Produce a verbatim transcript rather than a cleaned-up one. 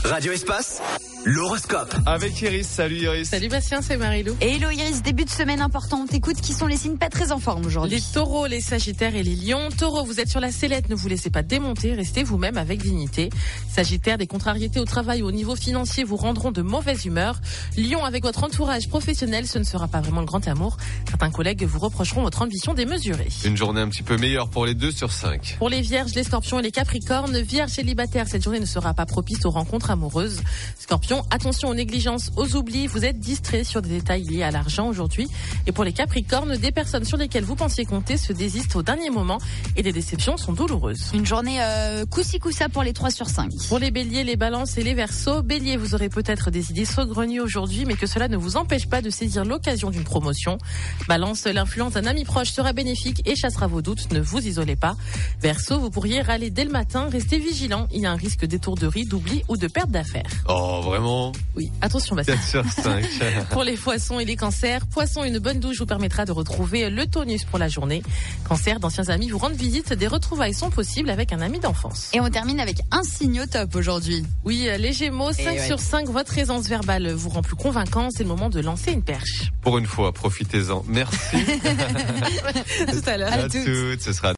Radio Espace, l'horoscope. Avec Iris, salut Iris. Salut Bastien, c'est Marilou. Et hello Iris, début de semaine important. Écoute, qui sont les signes pas très en forme aujourd'hui? Les taureaux, les sagittaires et les lions. Taureaux, vous êtes sur la sellette, ne vous laissez pas démonter, restez vous-même avec dignité. Sagittaire, des contrariétés au travail ou au niveau financier vous rendront de mauvaise humeur. Lion, avec votre entourage professionnel, ce ne sera pas vraiment le grand amour. Certains collègues vous reprocheront votre ambition démesurée. Une journée un petit peu meilleure pour les deux sur cinq. Pour les vierges, les scorpions et les capricornes, vierges célibataires, cette journée ne sera pas propice aux rencontres amoureuses. Scorpion, attention aux négligences, aux oublis, vous êtes distrait sur des détails liés à l'argent aujourd'hui. Et pour les capricornes, des personnes sur lesquelles vous pensiez compter se désistent au dernier moment et des déceptions sont douloureuses. Une journée euh, coussi coussa pour les trois sur cinq. Pour les béliers, les balances et les verseaux, bélier, vous aurez peut-être des idées saugrenues aujourd'hui, mais que cela ne vous empêche pas de saisir l'occasion d'une promotion. Balance, l'influence d'un ami proche sera bénéfique et chassera vos doutes, ne vous isolez pas. Verseau, vous pourriez râler dès le matin, restez vigilant, il y a un risque d'étourderie, d'oubli ou de perte d'affaires. Oh, vraiment? Oui, attention Bastien. quatre sur cinq. Pour les poissons et les cancers, poissons, une bonne douche vous permettra de retrouver le tonus pour la journée. Cancer, d'anciens amis vous rendent visite, des retrouvailles sont possibles avec un ami d'enfance. Et on termine avec un signe au top aujourd'hui. Oui, les Gémeaux, cinq ouais. sur cinq, votre aisance verbale vous rend plus convaincant, c'est le moment de lancer une perche. Pour une fois, profitez-en. Merci. Tout à l'heure. À toutes. Ce sera